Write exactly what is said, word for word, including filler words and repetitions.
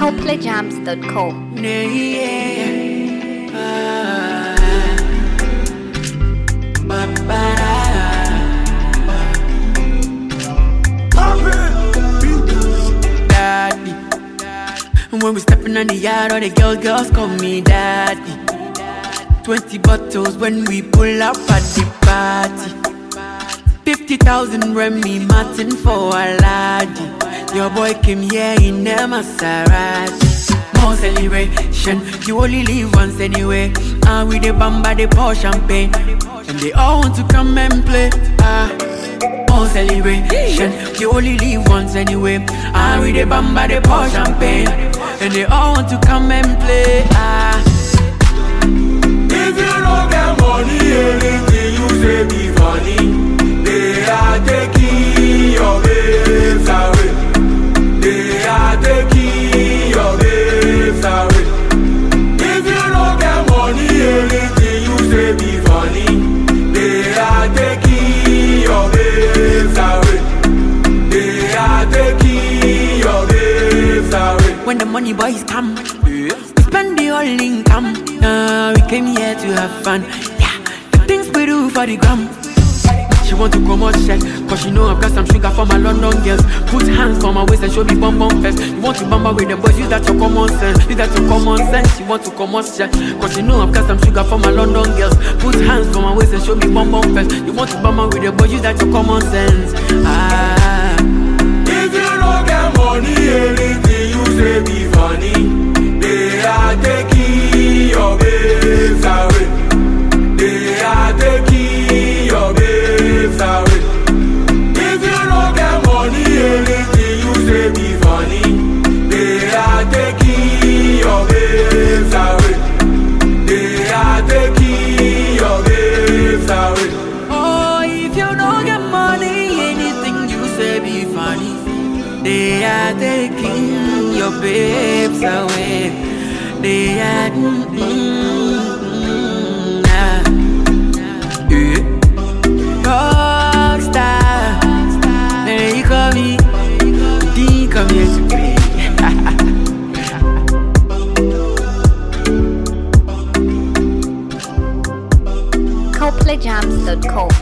coldplay jams dot com. Yeah. Ah. Ba-ba-da. Daddy. When we stepping on the yard, all the girls, girls call me daddy. Twenty bottles when we pull up at the party. Fifty thousand Remy Martin for a laddie. Your boy came here in a Maserati. More celebration, you only live once anyway. And with the bamba, they pour champagne, and they all want to come and play. Ah, more celebration, you only live once anyway. And with the bamba, they pour champagne, and they all want to come and play. Ah, if you don't get money, anything you say be funny. They are taking your babes away. They are taking your babes away. If you don't get money, anything you say be funny. They are taking your babes away. They are taking your babes away. when the money boys come, we spend the whole income. Uh, we came here to have fun. Yeah, the things we do for the gram. She want to come out check, cause she know I've got some sugar for my London girls. Put hands for my waist and show me bum bum fest. You want to bamba with the boys, use that your common sense. Use that your common sense. She want to come out check, cause she know I've got some sugar for my London girls. Put hands for my waist and show me bum bum fest. You want to bamba with the boys, use that your common sense. Ah, if you don't get money, anything you say be funny. They are taking your babes away. They are taking your babes away. If you don't get money, anything you say be funny. They are taking your babes away. They are taking your babes away. oh, if you don't get money, anything you say be funny. They are taking your babes away. They are mm, mm, ah. Yeah. Rockstar. Then you call me, you come here to play. coldplay jams dot com.